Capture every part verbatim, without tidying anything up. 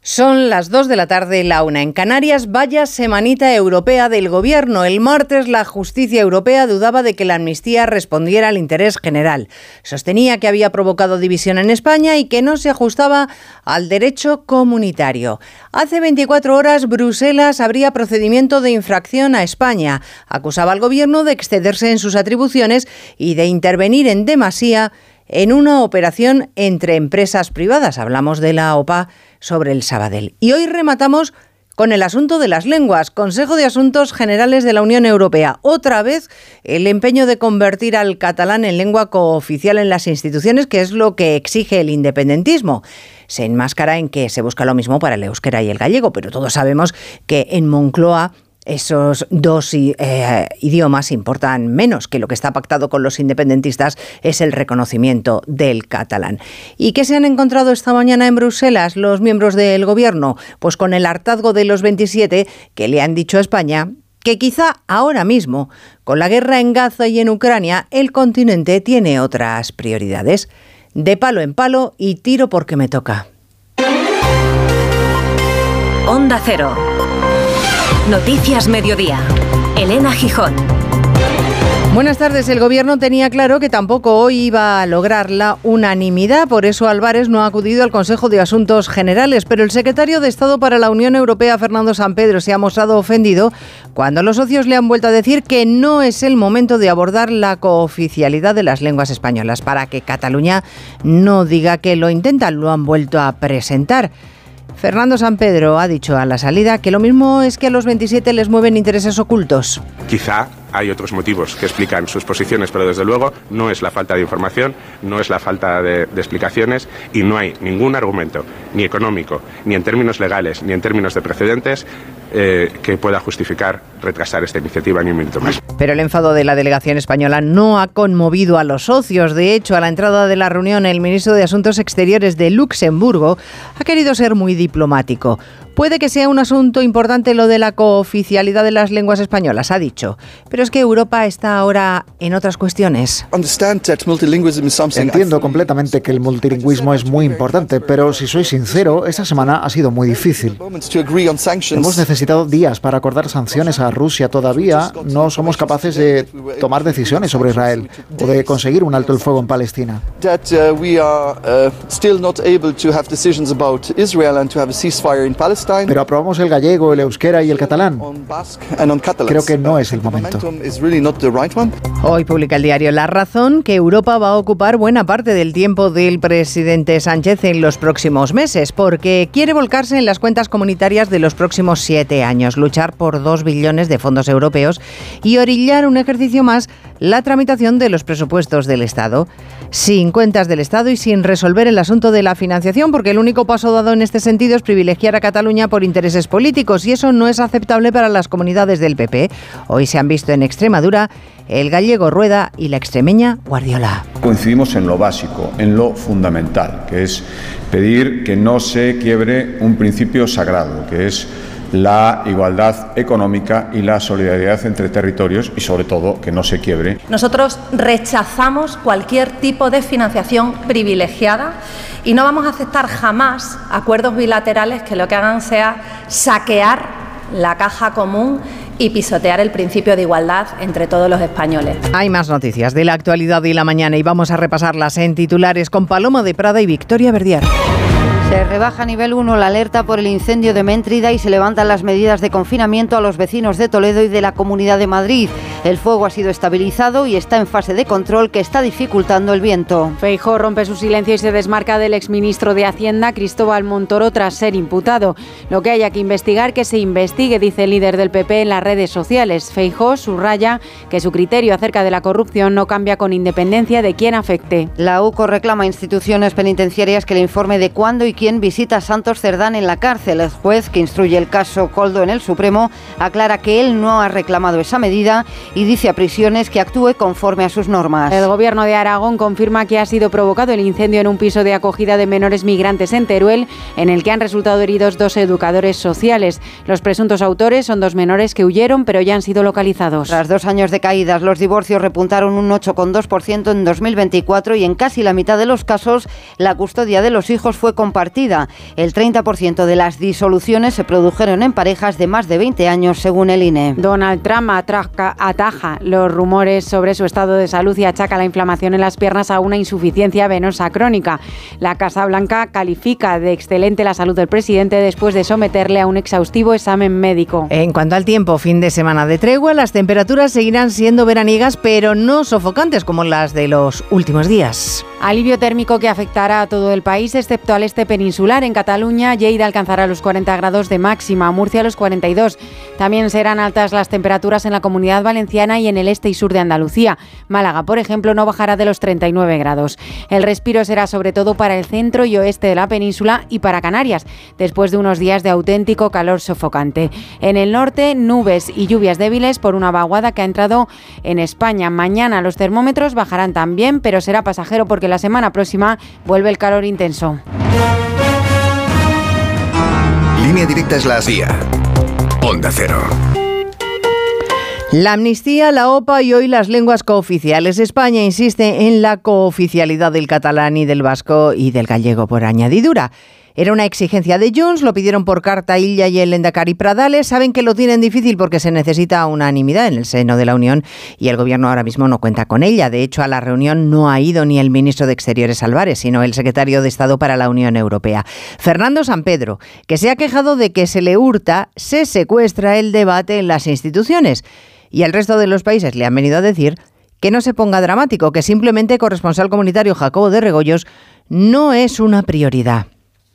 Son las dos de la tarde, la una en Canarias. Vaya semanita europea del gobierno. El martes la justicia europea dudaba de que la amnistía respondiera al interés general. Sostenía que había provocado división en España y que no se ajustaba al derecho comunitario. Hace veinticuatro horas Bruselas abría procedimiento de infracción a España. Acusaba al gobierno de excederse en sus atribuciones y de intervenir en demasía en una operación entre empresas privadas. Hablamos de la O P A sobre el Sabadell. Y hoy rematamos con el asunto de las lenguas. Consejo de Asuntos Generales de la Unión Europea. Otra vez el empeño de convertir al catalán en lengua cooficial en las instituciones, que es lo que exige el independentismo. Se enmascara en que se busca lo mismo para el euskera y el gallego, pero todos sabemos que en Moncloa esos dos eh, idiomas importan menos, que lo que está pactado con los independentistas es el reconocimiento del catalán. ¿Y qué se han encontrado esta mañana en Bruselas los miembros del gobierno? Pues con el hartazgo de los veintisiete que le han dicho a España que quizá ahora mismo, con la guerra en Gaza y en Ucrania, el continente tiene otras prioridades. De palo en palo y tiro porque me toca. Onda Cero. Noticias Mediodía. Elena Gijón. Buenas tardes. El gobierno tenía claro que tampoco hoy iba a lograr la unanimidad, por eso Álvarez no ha acudido al Consejo de Asuntos Generales, pero el secretario de Estado para la Unión Europea, Fernando Sampedro, se ha mostrado ofendido cuando los socios le han vuelto a decir que no es el momento de abordar la cooficialidad de las lenguas españolas, para que Cataluña no diga que lo intentan, lo han vuelto a presentar. Fernando Sampedro ha dicho a la salida que lo mismo es que a los veintisiete les mueven intereses ocultos. Quizá hay otros motivos que explican sus posiciones, pero desde luego no es la falta de información, no es la falta de, de explicaciones y no hay ningún argumento, ni económico, ni en términos legales, ni en términos de precedentes, eh, que pueda justificar retrasar esta iniciativa ni un minuto más. Pero el enfado de la delegación española no ha conmovido a los socios. De hecho, a la entrada de la reunión, el ministro de Asuntos Exteriores de Luxemburgo ha querido ser muy diplomático. Puede que sea un asunto importante lo de la cooficialidad de las lenguas españolas, ha dicho. Pero es que Europa está ahora en otras cuestiones. Entiendo completamente que el multilingüismo es muy importante, pero si soy sincero, esta semana ha sido muy difícil. Hemos necesitado días para acordar sanciones a Rusia. Todavía no somos capaces de tomar decisiones sobre Israel o de conseguir un alto el fuego en Palestina. Pero aprobamos el gallego, el euskera y el catalán. Creo que no es el momento. Hoy publica el diario La Razón que Europa va a ocupar buena parte del tiempo del presidente Sánchez en los próximos meses, porque quiere volcarse en las cuentas comunitarias de los próximos siete años, luchar por dos billones de fondos europeos y orillar un ejercicio más la tramitación de los presupuestos del Estado. Sin cuentas del Estado y sin resolver el asunto de la financiación, porque el único paso dado en este sentido es privilegiar a Cataluña por intereses políticos, y eso no es aceptable para las comunidades del P P. Hoy se han visto en Extremadura el gallego Rueda y la extremeña Guardiola. Coincidimos en lo básico, en lo fundamental, que es pedir que no se quiebre un principio sagrado, que es la igualdad económica y la solidaridad entre territorios, y sobre todo que no se quiebre. Nosotros rechazamos cualquier tipo de financiación privilegiada y no vamos a aceptar jamás acuerdos bilaterales que lo que hagan sea saquear la caja común y pisotear el principio de igualdad entre todos los españoles. Hay más noticias de la actualidad y la mañana y vamos a repasarlas en titulares con Paloma de Prada y Victoria Verdier. Se rebaja a nivel uno la alerta por el incendio de Méntrida y se levantan las medidas de confinamiento a los vecinos de Toledo y de la Comunidad de Madrid. El fuego ha sido estabilizado y está en fase de control, que está dificultando el viento. Feijóo rompe su silencio y se desmarca del exministro de Hacienda, Cristóbal Montoro, tras ser imputado. Lo que haya que investigar, que se investigue, dice el líder del P P en las redes sociales. Feijóo subraya que su criterio acerca de la corrupción no cambia con independencia de quién afecte. La U C O reclama a instituciones penitenciarias que le informe de cuándo y quién visita a Santos Cerdán en la cárcel. El juez que instruye el caso Koldo en el Supremo aclara que él no ha reclamado esa medida y dice a Prisiones que actúe conforme a sus normas. El gobierno de Aragón confirma que ha sido provocado el incendio en un piso de acogida de menores migrantes en Teruel, en el que han resultado heridos dos educadores sociales. Los presuntos autores son dos menores que huyeron, pero ya han sido localizados. Tras dos años de caídas, los divorcios repuntaron un ocho coma dos por ciento en dos mil veinticuatro y en casi la mitad de los casos la custodia de los hijos fue compartida compartida. El treinta por ciento de las disoluciones se produjeron en parejas de más de veinte años, según el I N E. Donald Trump atraca, ataja los rumores sobre su estado de salud y achaca la inflamación en las piernas a una insuficiencia venosa crónica. La Casa Blanca califica de excelente la salud del presidente después de someterle a un exhaustivo examen médico. En cuanto al tiempo, fin de semana de tregua, las temperaturas seguirán siendo veraniegas, pero no sofocantes como las de los últimos días. Alivio térmico que afectará a todo el país, excepto al este peninsular. En Cataluña, Lleida alcanzará los cuarenta grados de máxima, Murcia los cuarenta y dos. También serán altas las temperaturas en la Comunidad Valenciana y en el este y sur de Andalucía. Málaga, por ejemplo, no bajará de los treinta y nueve grados. El respiro será sobre todo para el centro y oeste de la península y para Canarias, después de unos días de auténtico calor sofocante. En el norte, nubes y lluvias débiles por una vaguada que ha entrado en España. Mañana los termómetros bajarán también, pero será pasajero porque la semana próxima vuelve el calor intenso. Línea Directa es la Día. Onda Cero. La amnistía, la O P A y hoy las lenguas cooficiales. España insiste en la cooficialidad del catalán y del vasco y del gallego por añadidura. Era una exigencia de Junts, lo pidieron por carta Illa y el Lehendakari Pradales. Saben que lo tienen difícil porque se necesita unanimidad en el seno de la Unión y el Gobierno ahora mismo no cuenta con ella. De hecho, a la reunión no ha ido ni el ministro de Exteriores Álvarez, sino el secretario de Estado para la Unión Europea, Fernando Sampedro, que se ha quejado de que se le hurta, se secuestra el debate en las instituciones. Y el resto de los países le han venido a decir que no se ponga dramático, que simplemente corresponsal comunitario Jacobo de Regoyos no es una prioridad.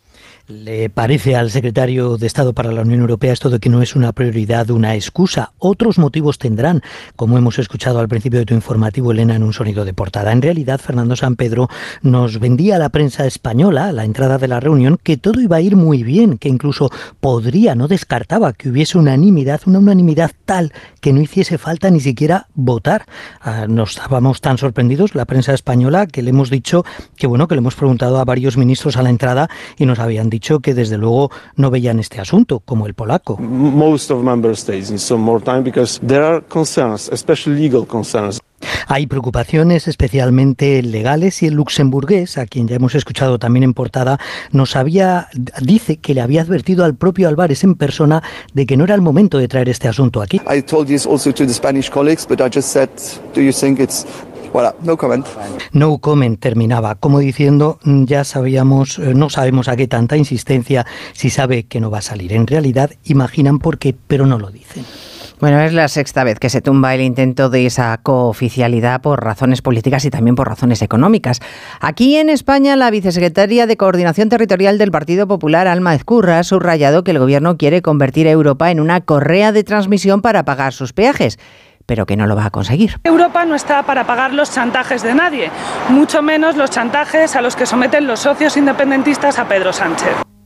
¿Le parece al secretario de Estado para la Unión Europea esto de que no es una prioridad, una excusa? Otros motivos tendrán, como hemos escuchado al principio de tu informativo, Elena, en un sonido de portada. En realidad, Fernando Sampedro nos vendía a la prensa española, a la entrada de la reunión, que todo iba a ir muy bien, que incluso podría, no descartaba que hubiese unanimidad, una unanimidad tal que no hiciese falta ni siquiera votar. Ah, nos estábamos tan sorprendidos, la prensa española, que le hemos dicho que, bueno, que le hemos preguntado a varios ministros a la entrada y nos habían dicho que desde luego no veían este asunto, como el polaco. Most of member states need some more time because there are concerns, especially legal concerns. Hay preocupaciones especialmente legales y el luxemburgués, a quien ya hemos escuchado también en portada, nos había, dice que le había advertido al propio Álvarez en persona de que no era el momento de traer este asunto aquí. I told this also to the Spanish colleagues, but I just said, do you think it's Voilà, no comment. No comment terminaba, como diciendo, ya sabíamos, no sabemos a qué tanta insistencia, si sabe que no va a salir. En realidad, imaginan por qué, pero no lo dicen. Bueno, es la sexta vez que se tumba el intento de esa cooficialidad por razones políticas y también por razones económicas. Aquí en España, la vicesecretaria de Coordinación Territorial del Partido Popular, Alma Ezcurra, ha subrayado que el Gobierno quiere convertir a Europa en una correa de transmisión para pagar sus peajes, pero que no lo va a conseguir. Europa no está para pagar los chantajes de nadie, mucho menos los chantajes a los que someten los socios independentistas a Pedro Sánchez.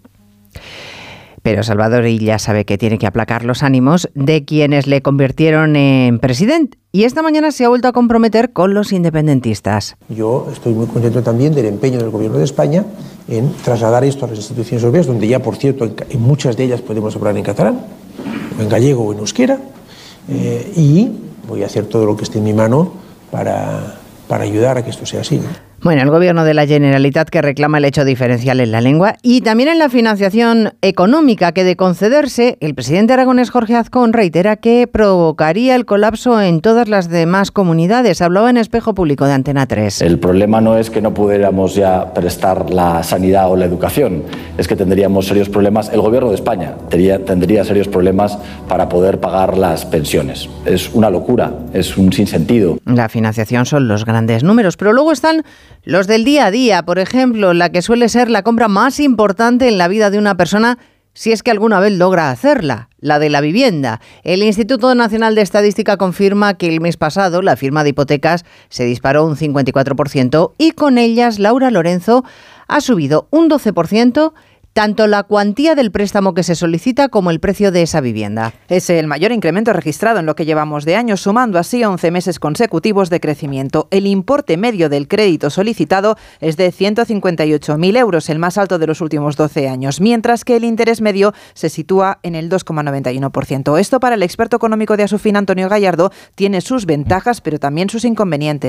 Pero Salvador Illa sabe que tiene que aplacar los ánimos de quienes le convirtieron en presidente. Y esta mañana se ha vuelto a comprometer con los independentistas. Yo estoy muy contento también del empeño del Gobierno de España en trasladar esto a las instituciones europeas, donde ya, por cierto, en, en muchas de ellas podemos hablar en catalán, o en gallego o en euskera, eh, y voy a hacer todo lo que esté en mi mano para, para ayudar a que esto sea así, ¿no? Bueno, el Gobierno de la Generalitat que reclama el hecho diferencial en la lengua y también en la financiación económica, que de concederse, el presidente aragonés Jorge Azcón reitera que provocaría el colapso en todas las demás comunidades. Hablaba en Espejo Público de Antena tres. El problema no es que no pudiéramos ya prestar la sanidad o la educación, es que tendríamos serios problemas, el Gobierno de España tendría, tendría serios problemas para poder pagar las pensiones. Es una locura, es un sinsentido. La financiación son los grandes números, pero luego están los del día a día, por ejemplo, la que suele ser la compra más importante en la vida de una persona, si es que alguna vez logra hacerla, la de la vivienda. El Instituto Nacional de Estadística confirma que el mes pasado la firma de hipotecas se disparó un cincuenta y cuatro por ciento y con ellas Laura Lorenzo ha subido un doce por ciento tanto la cuantía del préstamo que se solicita como el precio de esa vivienda. Es el mayor incremento registrado en lo que llevamos de año, sumando así once meses consecutivos de crecimiento. El importe medio del crédito solicitado es de ciento cincuenta y ocho mil euros, el más alto de los últimos doce años, mientras que el interés medio se sitúa en el dos coma noventa y uno por ciento. Esto, para el experto económico de Asufin, Antonio Gallardo, tiene sus ventajas, pero también sus inconvenientes.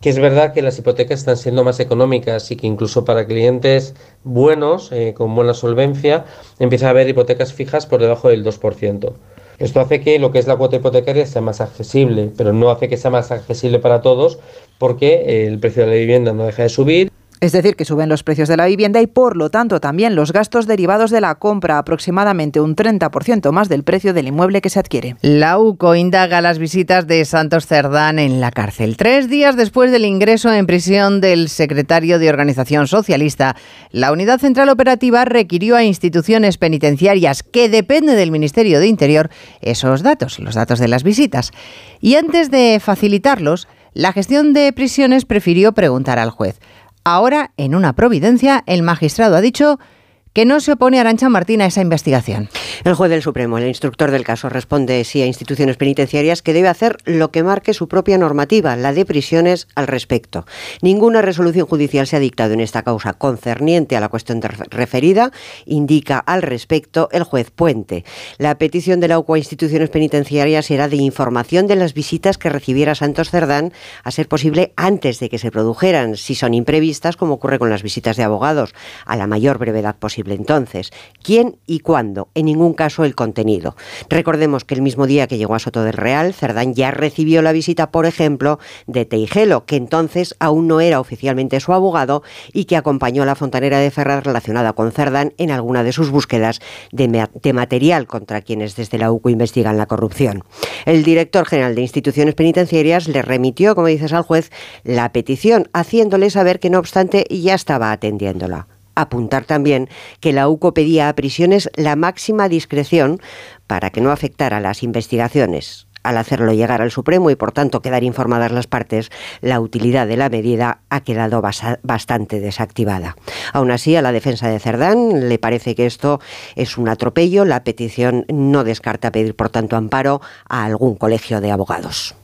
que es verdad que las hipotecas están siendo más económicas y que incluso para clientes buenos, eh, con buena solvencia, empieza a haber hipotecas fijas por debajo del dos por ciento. Esto hace que lo que es la cuota hipotecaria sea más accesible, pero no hace que sea más accesible para todos porque el precio de la vivienda no deja de subir. Es decir, que suben los precios de la vivienda y, por lo tanto, también los gastos derivados de la compra, aproximadamente un treinta por ciento más del precio del inmueble que se adquiere. La UCO indaga las visitas de Santos Cerdán en la cárcel. Tres días después del ingreso en prisión del secretario de Organización Socialista, la Unidad Central Operativa requirió a instituciones penitenciarias que dependen del Ministerio de Interior esos datos, los datos de las visitas. Y antes de facilitarlos, la gestión de prisiones prefirió preguntar al juez. Ahora, en una providencia, el magistrado ha dicho que no se opone Arantxa Martín a esa investigación. El juez del Supremo, el instructor del caso, responde sí a instituciones penitenciarias que debe hacer lo que marque su propia normativa, la de prisiones, al respecto. Ninguna resolución judicial se ha dictado en esta causa concerniente a la cuestión referida, indica al respecto el juez Puente. La petición de la UCO a instituciones penitenciarias era de información de las visitas que recibiera Santos Cerdán, a ser posible antes de que se produjeran, si son imprevistas, como ocurre con las visitas de abogados, a la mayor brevedad posible. Entonces, ¿quién y cuándo? En ningún caso el contenido. Recordemos que el mismo día que llegó a Soto del Real, Cerdán ya recibió la visita, por ejemplo, de Teijelo, que entonces aún no era oficialmente su abogado y que acompañó a la fontanera de Ferraz relacionada con Cerdán en alguna de sus búsquedas de, ma- de material contra quienes desde la UCO investigan la corrupción. El director general de instituciones penitenciarias le remitió, como dices, al juez la petición, haciéndole saber que no obstante ya estaba atendiéndola. Apuntar también que la UCO pedía a prisiones la máxima discreción para que no afectara las investigaciones. Al hacerlo llegar al Supremo y por tanto quedar informadas las partes, la utilidad de la medida ha quedado basa- bastante desactivada. Aún así, a la defensa de Cerdán le parece que esto es un atropello. La petición no descarta pedir por tanto amparo a algún colegio de abogados.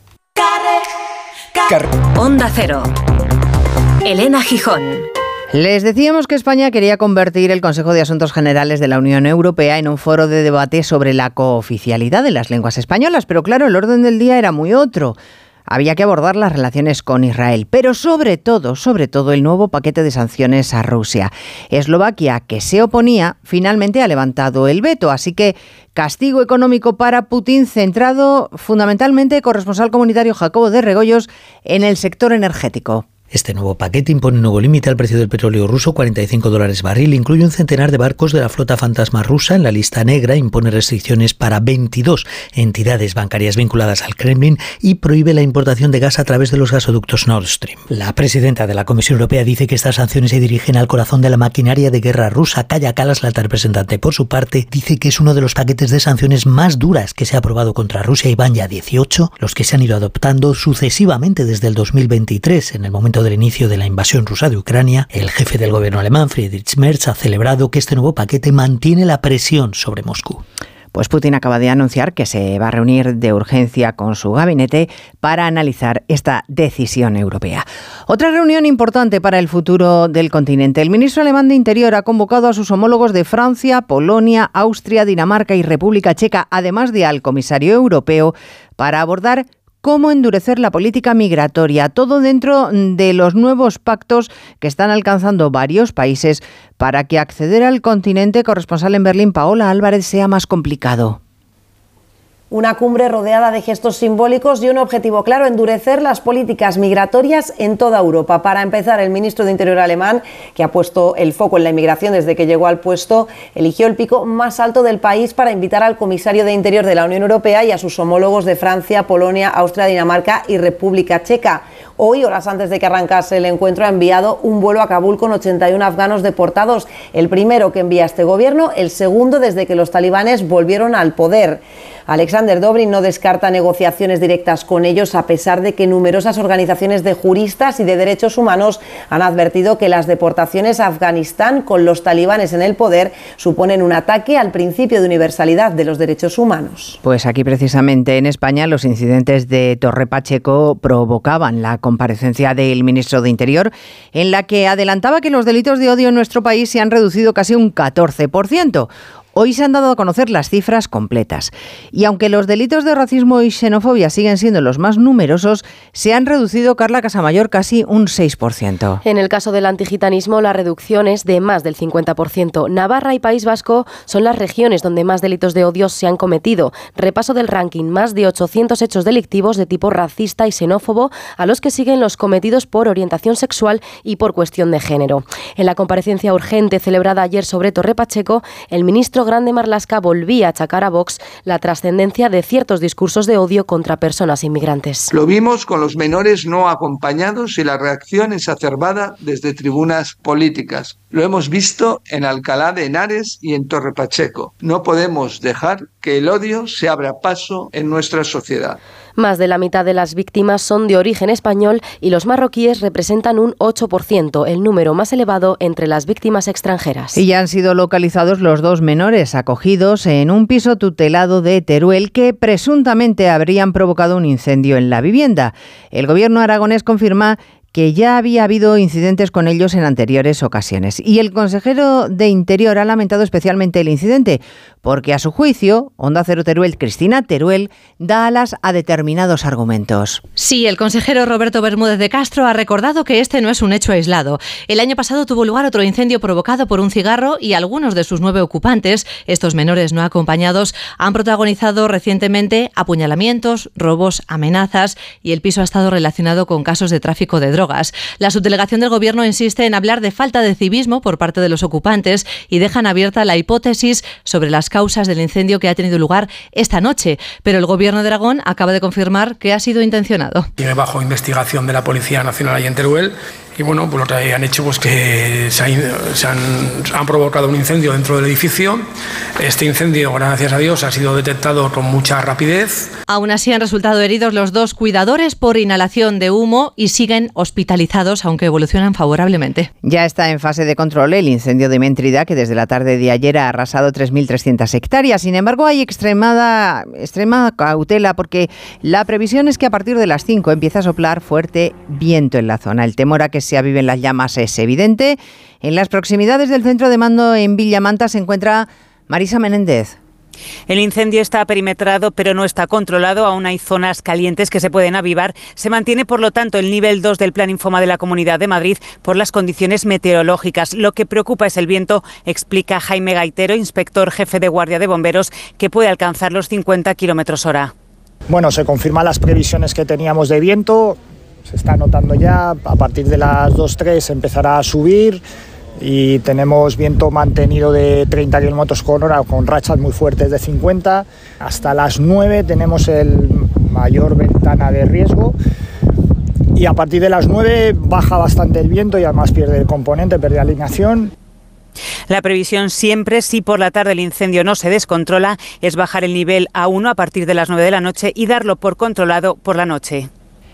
Onda Cero. Elena Gijón. Les decíamos que España quería convertir el Consejo de Asuntos Generales de la Unión Europea en un foro de debate sobre la cooficialidad de las lenguas españolas, pero claro, el orden del día era muy otro. Había que abordar las relaciones con Israel, pero sobre todo, sobre todo el nuevo paquete de sanciones a Rusia. Eslovaquia, que se oponía, finalmente ha levantado el veto, así que castigo económico para Putin centrado fundamentalmente, corresponsal comunitario Jacobo de Regoyos, en el sector energético. Este nuevo paquete impone un nuevo límite al precio del petróleo ruso, cuarenta y cinco dólares barril, incluye un centenar de barcos de la flota fantasma rusa en la lista negra, impone restricciones para veintidós entidades bancarias vinculadas al Kremlin y prohíbe la importación de gas a través de los gasoductos Nord Stream. La presidenta de la Comisión Europea dice que estas sanciones se dirigen al corazón de la maquinaria de guerra rusa. Kaja Kallas, la alta representante, por su parte, dice que es uno de los paquetes de sanciones más duras que se ha aprobado contra Rusia y van ya dieciocho, los que se han ido adoptando sucesivamente desde el dos mil veintitrés, en el momento del inicio de la invasión rusa de Ucrania. El jefe del gobierno alemán, Friedrich Merz, ha celebrado que este nuevo paquete mantiene la presión sobre Moscú. Pues Putin acaba de anunciar que se va a reunir de urgencia con su gabinete para analizar esta decisión europea. Otra reunión importante para el futuro del continente. El ministro alemán de Interior ha convocado a sus homólogos de Francia, Polonia, Austria, Dinamarca y República Checa, además de al comisario europeo, para abordar cómo endurecer la política migratoria, todo dentro de los nuevos pactos que están alcanzando varios países para que acceder al continente, corresponsal en Berlín, Paola Álvarez, sea más complicado. Una cumbre rodeada de gestos simbólicos y un objetivo claro: endurecer las políticas migratorias en toda Europa. Para empezar, el ministro de Interior alemán, que ha puesto el foco en la inmigración desde que llegó al puesto, eligió el pico más alto del país para invitar al comisario de Interior de la Unión Europea y a sus homólogos de Francia, Polonia, Austria, Dinamarca y República Checa. Hoy, horas antes de que arrancase el encuentro, ha enviado un vuelo a Kabul con ochenta y uno afganos deportados, el primero que envía este gobierno, el segundo desde que los talibanes volvieron al poder. Alexander Dobrin no descarta negociaciones directas con ellos, a pesar de que numerosas organizaciones de juristas y de derechos humanos han advertido que las deportaciones a Afganistán con los talibanes en el poder suponen un ataque al principio de universalidad de los derechos humanos. Pues aquí precisamente en España los incidentes de Torre Pacheco provocaban la comparecencia del ministro de Interior, en la que adelantaba que los delitos de odio en nuestro país se han reducido casi un catorce por ciento. Hoy se han dado a conocer las cifras completas. Y aunque los delitos de racismo y xenofobia siguen siendo los más numerosos, se han reducido, Carla Casamayor, casi un seis por ciento. En el caso del antigitanismo, la reducción es de más del cincuenta por ciento. Navarra y País Vasco son las regiones donde más delitos de odio se han cometido. Repaso del ranking, más de ochocientos hechos delictivos de tipo racista y xenófobo, a los que siguen los cometidos por orientación sexual y por cuestión de género. En la comparecencia urgente celebrada ayer sobre Torre Pacheco, el ministro Grande Marlaska volvía a achacar a Vox la trascendencia de ciertos discursos de odio contra personas inmigrantes. Lo vimos con los menores no acompañados y la reacción exacerbada desde tribunas políticas. Lo hemos visto en Alcalá de Henares y en Torre Pacheco. No podemos dejar que el odio se abra paso en nuestra sociedad. Más de la mitad de las víctimas son de origen español y los marroquíes representan un ocho por ciento, el número más elevado entre las víctimas extranjeras. Y ya han sido localizados los dos menores acogidos en un piso tutelado de Teruel que presuntamente habrían provocado un incendio en la vivienda. El gobierno aragonés confirma que ya había habido incidentes con ellos en anteriores ocasiones. Y el consejero de Interior ha lamentado especialmente el incidente, porque a su juicio, Onda Cero Teruel, Cristina Teruel, da alas a determinados argumentos. Sí, el consejero Roberto Bermúdez de Castro ha recordado que este no es un hecho aislado. El año pasado tuvo lugar otro incendio provocado por un cigarro y algunos de sus nueve ocupantes, estos menores no acompañados, han protagonizado recientemente apuñalamientos, robos, amenazas y el piso ha estado relacionado con casos de tráfico de drogas. La subdelegación del Gobierno insiste en hablar de falta de civismo por parte de los ocupantes y dejan abierta la hipótesis sobre las causas del incendio que ha tenido lugar esta noche. Pero el Gobierno de Aragón acaba de confirmar que ha sido intencionado. Sigue bajo investigación de la Policía Nacional allí en Teruel. Y bueno, pues lo que han hecho pues que se, ha, se han, han provocado un incendio dentro del edificio. Este incendio, gracias a Dios, ha sido detectado con mucha rapidez. Aún así han resultado heridos los dos cuidadores por inhalación de humo y siguen hospitalizados, aunque evolucionan favorablemente. Ya está en fase de control el incendio de Méntrida, que desde la tarde de ayer ha arrasado tres mil trescientas hectáreas. Sin embargo, hay extremada, extrema cautela porque la previsión es que a partir de las cinco empieza a soplar fuerte viento en la zona. El temor a que se aviven las llamas es evidente. En las proximidades del centro de mando en Villamanta se encuentra Marisa Menéndez. El incendio está perimetrado, pero no está controlado. Aún hay zonas calientes que se pueden avivar. Se mantiene, por lo tanto, el nivel dos del Plan Infoma de la Comunidad de Madrid por las condiciones meteorológicas. Lo que preocupa es el viento, explica Jaime Gaitero, inspector jefe de Guardia de Bomberos, que puede alcanzar los cincuenta kilómetros hora. Bueno, se confirman las previsiones que teníamos de viento. Se está notando ya, a partir de las dos tres empezará a subir y tenemos viento mantenido de treinta kilómetros por hora con rachas muy fuertes de cincuenta. Hasta las nueve tenemos el mayor ventana de riesgo y a partir de las nueve baja bastante el viento y además pierde el componente, pierde alineación. La previsión siempre, si por la tarde el incendio no se descontrola, es bajar el nivel a uno a partir de las nueve de la noche y darlo por controlado por la noche.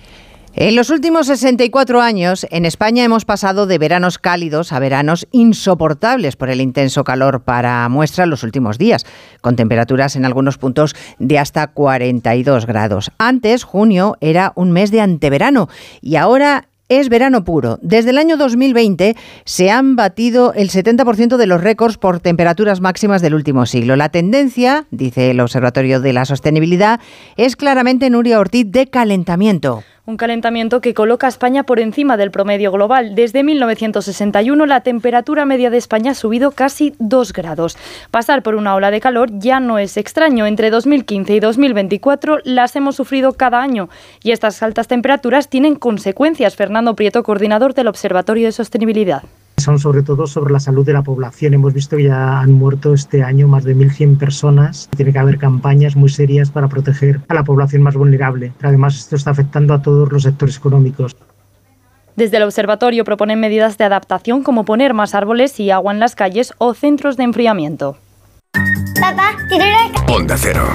En los últimos sesenta y cuatro años, en España hemos pasado de veranos cálidos a veranos insoportables por el intenso calor. Para muestra los últimos días, con temperaturas en algunos puntos de hasta cuarenta y dos grados. Antes, junio era un mes de anteverano y ahora es verano puro. Desde el año dos mil veinte se han batido el setenta por ciento de los récords por temperaturas máximas del último siglo. La tendencia, dice el Observatorio de la Sostenibilidad, es claramente, Nuria Ortiz, de calentamiento. Un calentamiento que coloca a España por encima del promedio global. Desde mil novecientos sesenta y uno la temperatura media de España ha subido casi dos grados. Pasar por una ola de calor ya no es extraño. Entre dos mil quince y dos mil veinticuatro las hemos sufrido cada año. Y estas altas temperaturas tienen consecuencias. Fernando Prieto, coordinador del Observatorio de Sostenibilidad. Son sobre todo sobre la salud de la población. Hemos visto que ya han muerto este año más de mil cien personas. Tiene que haber campañas muy serias para proteger a la población más vulnerable. Además, esto está afectando a todos los sectores económicos. Desde el observatorio proponen medidas de adaptación como poner más árboles y agua en las calles o centros de enfriamiento. Papá, Onda Cero.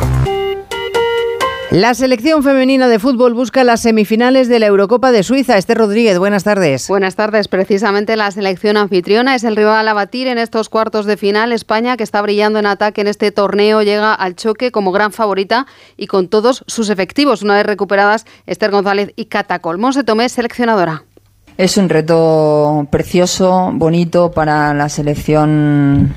La selección femenina de fútbol busca las semifinales de la Eurocopa de Suiza. Esther Rodríguez, buenas tardes. Buenas tardes. Precisamente la selección anfitriona es el rival a batir en estos cuartos de final. España, que está brillando en ataque en este torneo, llega al choque como gran favorita y con todos sus efectivos. Una vez recuperadas Esther González y Cata Colmón, se Tomé, seleccionadora. Es un reto precioso, bonito para la selección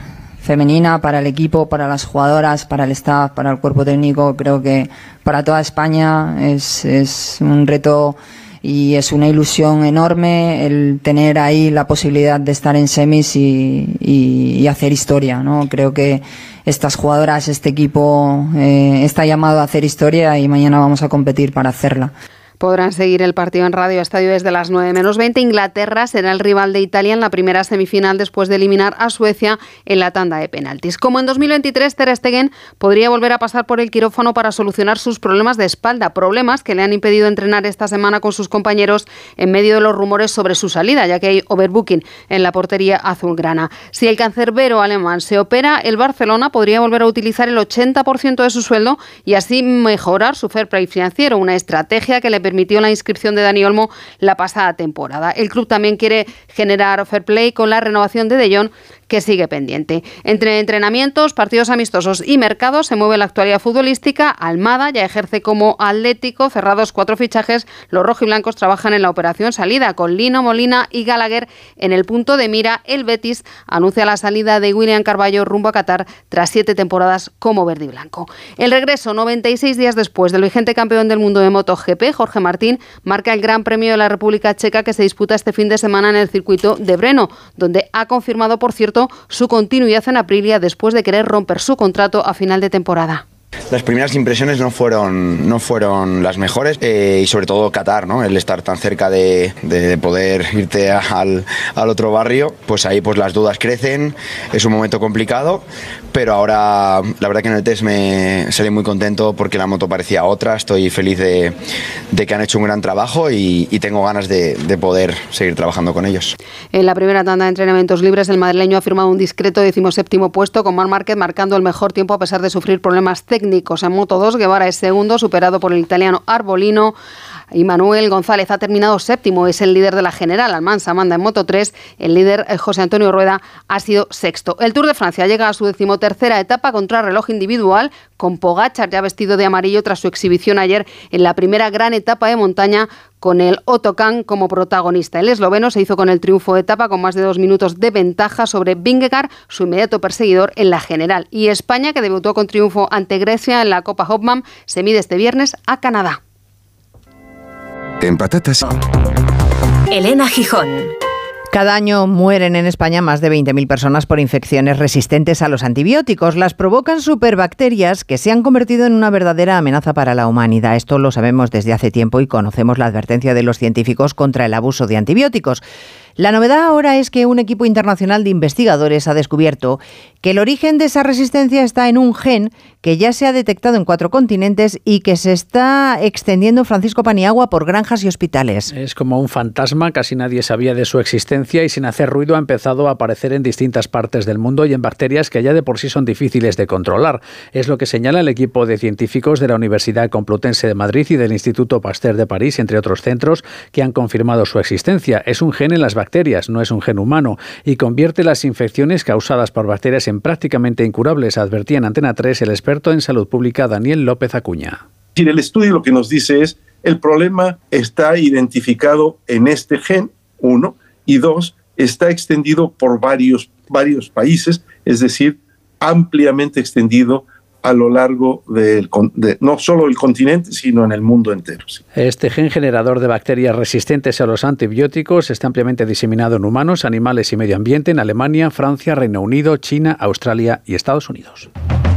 femenina, para el equipo, para las jugadoras, para el staff, para el cuerpo técnico. Creo que para toda España es, es un reto y es una ilusión enorme el tener ahí la posibilidad de estar en semis y, y, y hacer historia, ¿no? Creo que estas jugadoras, este equipo eh, está llamado a hacer historia y mañana vamos a competir para hacerla. Podrán seguir el partido en Radio Estadio desde las nueve menos veinte. Inglaterra será el rival de Italia en la primera semifinal después de eliminar a Suecia en la tanda de penaltis. Como en dos mil veintitrés, Ter Stegen podría volver a pasar por el quirófano para solucionar sus problemas de espalda, problemas que le han impedido entrenar esta semana con sus compañeros en medio de los rumores sobre su salida, ya que hay overbooking en la portería azulgrana. Si el cancerbero alemán se opera, el Barcelona podría volver a utilizar el ochenta por ciento de su sueldo y así mejorar su fair play financiero, una estrategia que le permitió la inscripción de Dani Olmo la pasada temporada. El club también quiere generar fair play con la renovación de De Jong, que sigue pendiente. Entre entrenamientos, partidos amistosos y mercados se mueve la actualidad futbolística. Almada ya ejerce como Atlético, cerrados cuatro fichajes. Los rojiblancos trabajan en la operación salida con Lino, Molina y Gallagher en el punto de mira. El Betis anuncia la salida de William Carballo rumbo a Qatar tras siete temporadas como verde y blanco. El regreso, noventa y seis días después del vigente campeón del mundo de MotoGP, Jorge Martín, marca el Gran Premio de la República Checa que se disputa este fin de semana en el circuito de Brno, donde ha confirmado, por cierto, su continuidad en Aprilia después de querer romper su contrato a final de temporada. Las primeras impresiones no fueron, no fueron las mejores eh, y sobre todo Qatar, ¿no? El estar tan cerca de, de poder irte al, al otro barrio, pues ahí pues las dudas crecen, es un momento complicado, pero ahora la verdad que en el test me salí muy contento porque la moto parecía otra, estoy feliz de, de que han hecho un gran trabajo y, y tengo ganas de, de poder seguir trabajando con ellos. En la primera tanda de entrenamientos libres, el madrileño ha firmado un discreto decimoséptimo puesto con Marc Márquez marcando el mejor tiempo a pesar de sufrir problemas técnicos. En Moto dos, Guevara es segundo, superado por el italiano Arbolino. Y Manuel González ha terminado séptimo, es el líder de la general. Almansa manda en Moto tres, el líder José Antonio Rueda ha sido sexto. El Tour de Francia llega a su decimotercera etapa contra reloj individual, con Pogačar ya vestido de amarillo tras su exhibición ayer en la primera gran etapa de montaña, con el Otokan como protagonista. El esloveno se hizo con el triunfo de etapa con más de dos minutos de ventaja sobre Vingegaard, su inmediato perseguidor en la general. Y España, que debutó con triunfo ante Grecia en la Copa Hopman, se mide este viernes a Canadá. En patatas. Elena Gijón. Cada año mueren en España más de veinte mil personas por infecciones resistentes a los antibióticos. Las provocan superbacterias que se han convertido en una verdadera amenaza para la humanidad. Esto lo sabemos desde hace tiempo y conocemos la advertencia de los científicos contra el abuso de antibióticos. La novedad ahora es que un equipo internacional de investigadores ha descubierto que el origen de esa resistencia está en un gen que ya se ha detectado en cuatro continentes y que se está extendiendo, Francisco Paniagua, por granjas y hospitales. Es como un fantasma, casi nadie sabía de su existencia y sin hacer ruido ha empezado a aparecer en distintas partes del mundo y en bacterias que ya de por sí son difíciles de controlar. Es lo que señala el equipo de científicos de la Universidad Complutense de Madrid y del Instituto Pasteur de París, entre otros centros, que han confirmado su existencia. Es un gen en las bacterias, no es un gen humano, y convierte las infecciones causadas por bacterias en prácticamente incurables, advertía en Antena tres el experto en salud pública Daniel López Acuña. El estudio lo que nos dice es el problema está identificado en este gen, uno, y dos, está extendido por varios, varios países, es decir, ampliamente extendido a lo largo del, de no solo del continente, sino en el mundo entero. Sí. Este gen generador de bacterias resistentes a los antibióticos está ampliamente diseminado en humanos, animales y medio ambiente en Alemania, Francia, Reino Unido, China, Australia y Estados Unidos.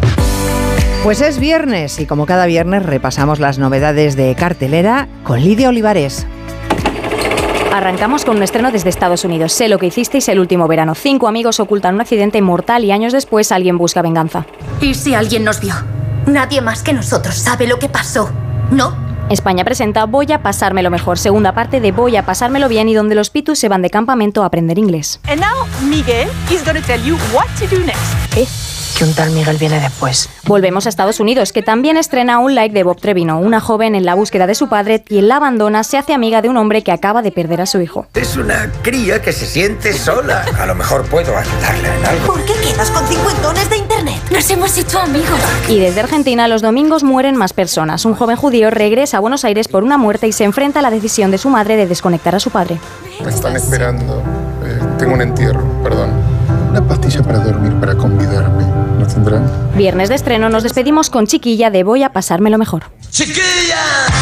Pues es viernes y como cada viernes repasamos las novedades de cartelera con Lidia Olivares. Arrancamos con un estreno desde Estados Unidos. Sé lo que hicisteis el último verano. Cinco amigos ocultan un accidente mortal y años después alguien busca venganza. ¿Y si alguien nos vio? Nadie más que nosotros sabe lo que pasó, ¿no? España presenta Voy a pasármelo mejor, segunda parte de Voy a pasármelo bien y donde los pitus se van de campamento a aprender inglés. And now Miguel is going to tell you what to do next. ¿Qué? Que un tal Miguel viene después. Volvemos a Estados Unidos, que también estrena Un like de Bob Trevino. Una joven en la búsqueda de su padre, quien la abandona, se hace amiga de un hombre que acaba de perder a su hijo. Es una cría que se siente sola. A lo mejor puedo ayudarle en algo. ¿Por qué quedas con cincuentones de internet? Nos hemos hecho amigos. Y desde Argentina, los domingos mueren más personas. Un joven judío regresa a Buenos Aires por una muerte y se enfrenta a la decisión de su madre de desconectar a su padre. Me están esperando. Eh, tengo un entierro, perdón. una pastilla para dormir, para convidarme. ¿No tendrán? Viernes de estreno, nos despedimos con Chiquilla de Voy a pasármelo mejor. ¡Chiquilla!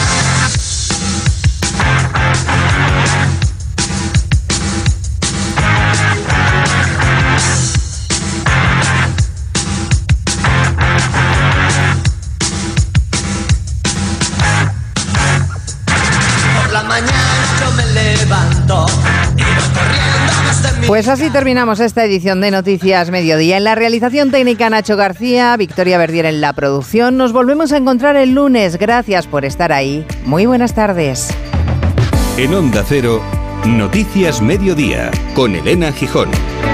Pues así terminamos esta edición de Noticias Mediodía. En la realización técnica Nacho García, Victoria Verdier en la producción. Nos volvemos a encontrar el lunes. Gracias por estar ahí. Muy buenas tardes. En Onda Cero, Noticias Mediodía, con Elena Gijón.